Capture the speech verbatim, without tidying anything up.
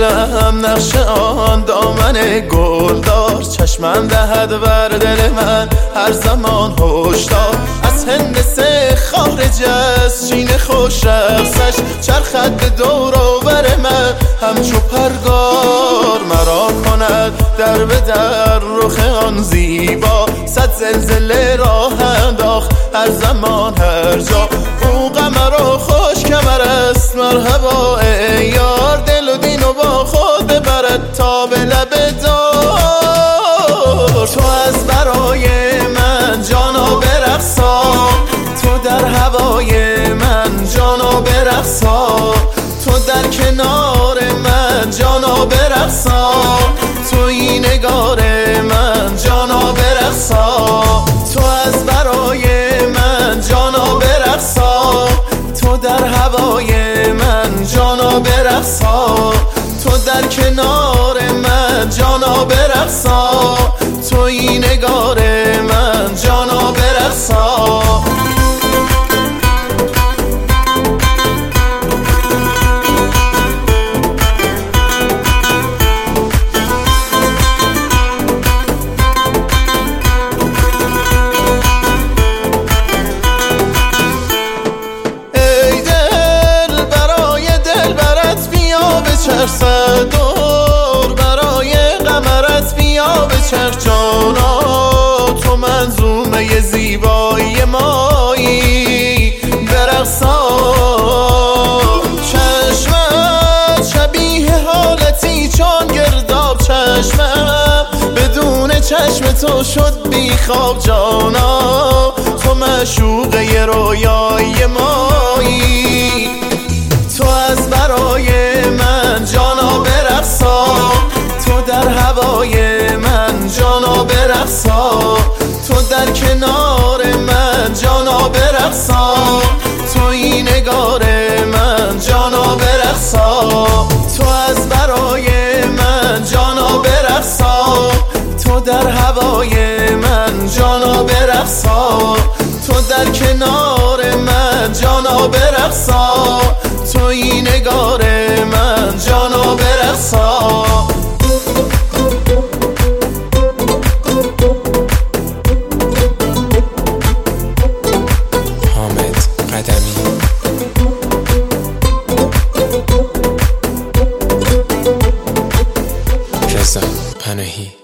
دلم نقش آن دامن گلدار، چشمم دهد بر دل من هر زمان هشدار. از هندسه خارج از چین خوش رقصش، چرخد به دور و بر من همچو پرگار. مرا کند در به در رخ آن زیبا، صد زلزله راه انداخت هر زمان هر جا. او قمر و خوش کمر است مرحبا ای یار، دل و دین و با خود ببرد تا به لب دار. تو از برای من جانا برقصا، تو در هوای من جانا برقصا، تو در کنار من جانا برقصا، توی نگار من جانا برقصا. تو از برای من جانا برقصا، تو در هوای من جانا برقصا، تو در کنار من جانا برقصا، توی نگار من جانا برقصا. چرخ دور برای قمرت بیا به چرخ جانا، تو منظومه زیبایی مایی برقصا. چشمت شبیه حالتی چون گرداب، چشمم بدون چشم تو شد بی خواب جانا، تو معشوقه رویای مایی. تو از برای من جانا برقصا، تو در هوای من جانا برقصا، تو در کنار من جانا برقصا، توی نگار من جانا برقصا. تو از برای من جانا برقصا، تو در هوای من جانا برقصا، تو در کنار من جانا برقصا، توی نگار من جانا برقصا. حامد قدمی رضا پناهی.